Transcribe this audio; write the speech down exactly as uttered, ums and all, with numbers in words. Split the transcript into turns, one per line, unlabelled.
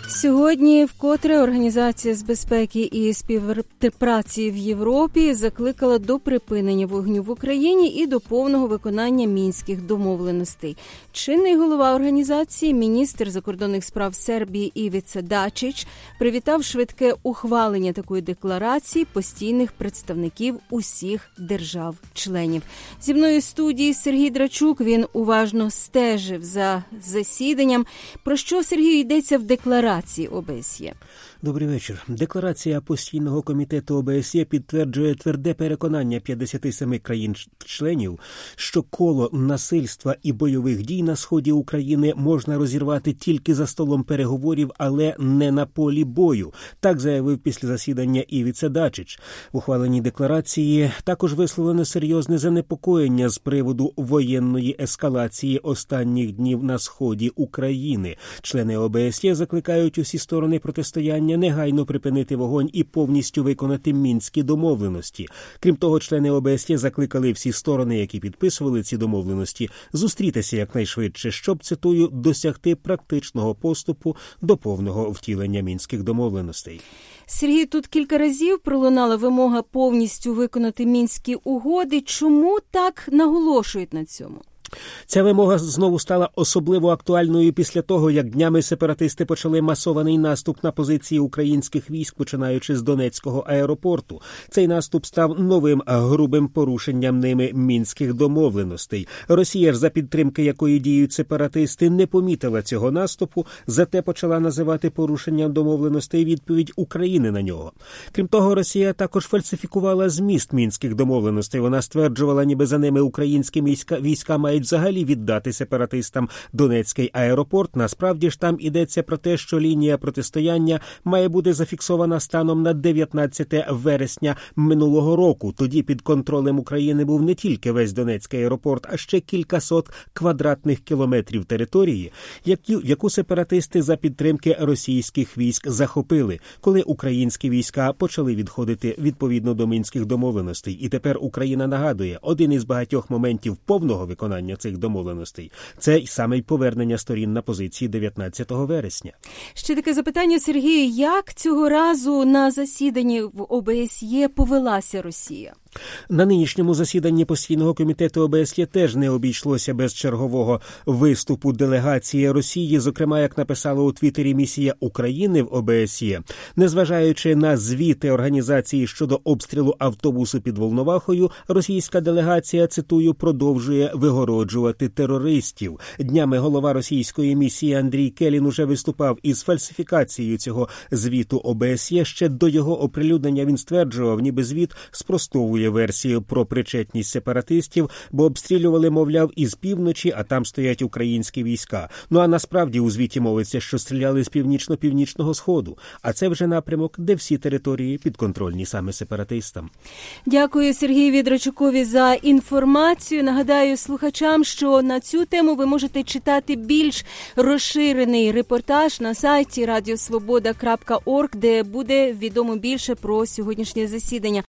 Сьогодні вкотре Організація з безпеки і співпраці в Європі закликала до припинення вогню в Україні і до повного виконання мінських домовленостей. Чинний голова організації, міністр закордонних справ Сербії Івіца Дачич, привітав швидке ухвалення такої декларації постійних представників усіх держав-членів. Зі мною в студії Сергій Драчук, він уважно стежив за засіданням. Про що, Сергію, йдеться в декларації ОБСЄ?
Добрий вечір. Декларація Постійного комітету ОБСЄ підтверджує тверде переконання п'ятдесят сім країн-членів, що коло насильства і бойових дій на сході України можна розірвати тільки за столом переговорів, але не на полі бою. Так заявив після засідання Івіца Дачич. В ухваленій декларації також висловлено серйозне занепокоєння з приводу воєнної ескалації останніх днів на сході України. Члени ОБСЄ закликають усі сторони протистояння негайно припинити вогонь і повністю виконати мінські домовленості. Крім того, члени ОБСЄ закликали всі сторони, які підписували ці домовленості, зустрітися якнайшвидше, щоб, цитую, досягти практичного поступу до повного втілення мінських домовленостей.
Сергій, тут кілька разів пролунала вимога повністю виконати мінські угоди. Чому так наголошують на цьому?
Ця вимога знову стала особливо актуальною після того, як днями сепаратисти почали масований наступ на позиції українських військ, починаючи з Донецького аеропорту. Цей наступ став новим грубим порушенням ними мінських домовленостей. Росія ж, за підтримки якої діють сепаратисти, не помітила цього наступу, зате почала називати порушенням домовленостей відповідь України на нього. Крім того, Росія також фальсифікувала зміст мінських домовленостей. Вона стверджувала, ніби за ними українські війська, війська мають взагалі віддати сепаратистам Донецький аеропорт. Насправді ж там йдеться про те, що лінія протистояння має бути зафіксована станом на дев'ятнадцяте вересня минулого року. Тоді під контролем України був не тільки весь Донецький аеропорт, а ще кількасот квадратних кілометрів території, яку, яку сепаратисти за підтримки російських військ захопили, коли українські війська почали відходити відповідно до мінських домовленостей. І тепер Україна нагадує, один із багатьох моментів повного виконання цих домовленостей – це й саме повернення сторін на позиції дев'ятнадцятого вересня.
Ще таке запитання, Сергію, як цього разу на засіданні в ОБСЄ повелася Росія?
На нинішньому засіданні Постійного комітету ОБСЄ теж не обійшлося без чергового виступу делегації Росії, зокрема, як написала у Твіттері місія України в ОБСЄ. Незважаючи на звіти організації щодо обстрілу автобусу під Волновахою, російська делегація, цитую, продовжує вигороджувати терористів. Днями голова російської місії Андрій Келін уже виступав із фальсифікацією цього звіту ОБСЄ. Ще до його оприлюднення він стверджував, ніби звіт спростовує версію про причетність сепаратистів, бо обстрілювали, мовляв, із півночі, а там стоять українські війська. Ну а насправді у звіті мовиться, що стріляли з північно-північного сходу. А це вже напрямок, де всі території підконтрольні саме сепаратистам.
Дякую Сергію Драчукові за інформацію. Нагадаю слухачам, що на цю тему ви можете читати більш розширений репортаж на сайті радіо свобода крапка орг, де буде відомо більше про сьогоднішнє засідання.